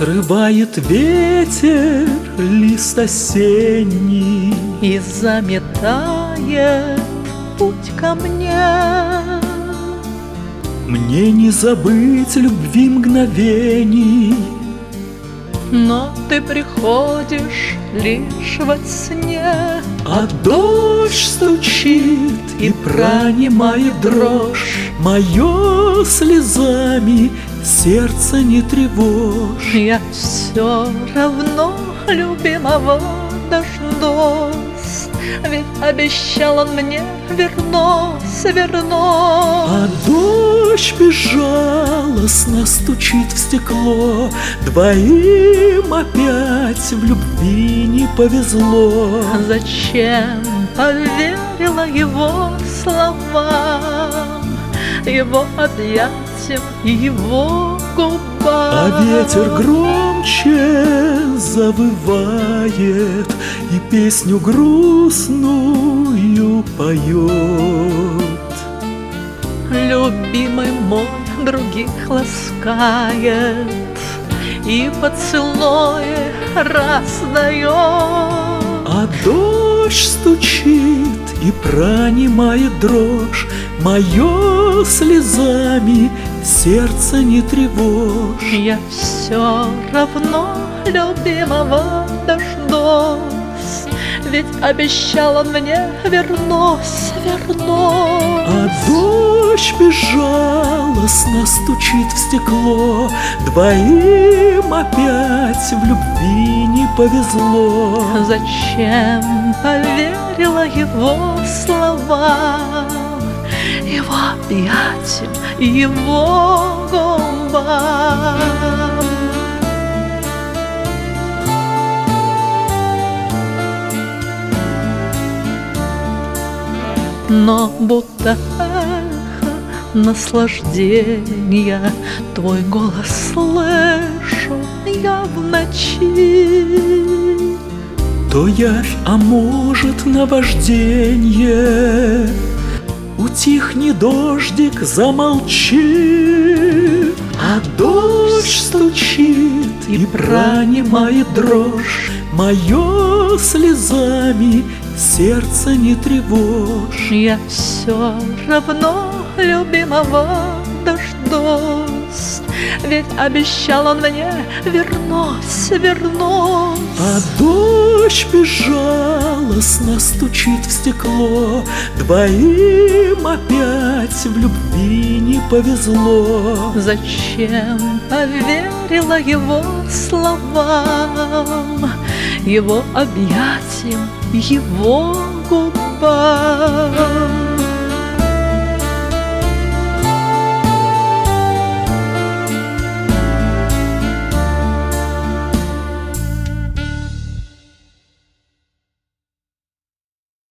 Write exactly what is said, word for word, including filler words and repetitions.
Срывает ветер лист осенний и заметает путь ко мне. Мне не забыть любви мгновений, но ты приходишь лишь во сне. а дождь стучит и пронимает дрожь. Мое слезами сердце не тревожь. Я все равно любимого дождусь, ведь обещал он мне вернусь, вернусь. А дождь безжалостно стучит в стекло. Двоим опять в любви не повезло. Зачем поверила его словам, его объятиям и его губам? А ветер громче завывает и песню грустную поет. Любимый мой других ласкает и поцелуи раздает. А дождь стучит и пронимает дрожь. Мое слезами сердце не тревожь. Я все равно любимого дождусь, ведь обещал он мне вернусь, вернусь. А дождь безжалостно стучит в стекло. Двоим опять в любви не повезло. Зачем поверила его словам, его объятиям и его губам? Но будто эхо наслаждения твой голос слышу я в ночи. То явь, а может наважденье. Утихни, дождик, замолчи. А дождь стучит и пронимает дрожь. Мое слезами сердце не тревожь. Я все равно любимого дождусь, ведь обещал он мне вернусь, вернусь. А дождь безжалостно стучит в стекло. Двоим опять в любви не повезло. Зачем поверила его словам, его объятиям, его губам?